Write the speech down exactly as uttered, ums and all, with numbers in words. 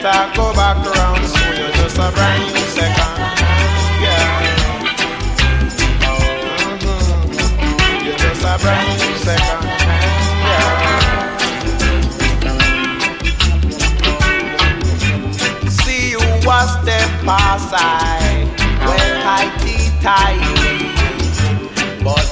better go back around soon. You're just a brand new second hand girl. Mm-hmm. You're just a brand new second hand girl. See you a step aside, well tighty tighty, but